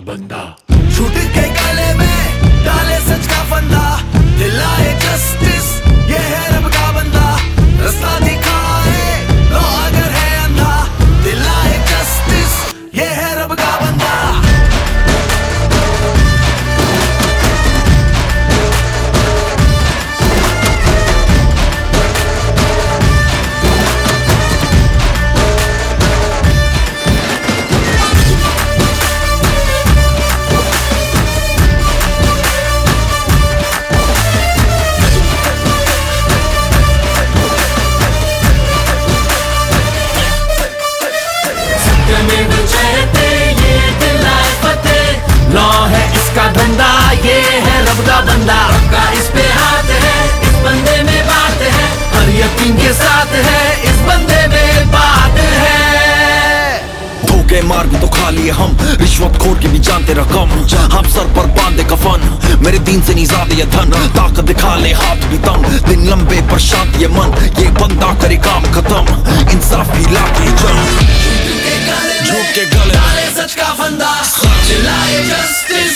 बंदा। झूठ के गले में डाले सच का फंदा, दिलाए जस्टिस ये है रब का बंदा। रास्ता दिखाए लो अगर है अंधा, दिलाए जस्टिस ये है रब का बंदा। लॉ है इसका धंधा, ये है रब का बंदा। का इस पे हाथ है, इस बंदे में बात है, हर यकीन के साथ है, इस बंदे में बात है। धोखे मार भी तो खा लिए हम, रिश्वत खोर के भी जानते रकम। हम सर पर बांधे कफन, मेरे दीन से नहीं ज्यादा ये धन। ताकत दिखा ले हाथ भी तंग, दिन लंबे पर शांत ये मन। ये बंदा करे काम खत्म, इंसाफ भी लाके जंग। झूठ के गले डाले सच का फंदा, चिल्लाए जस्टिस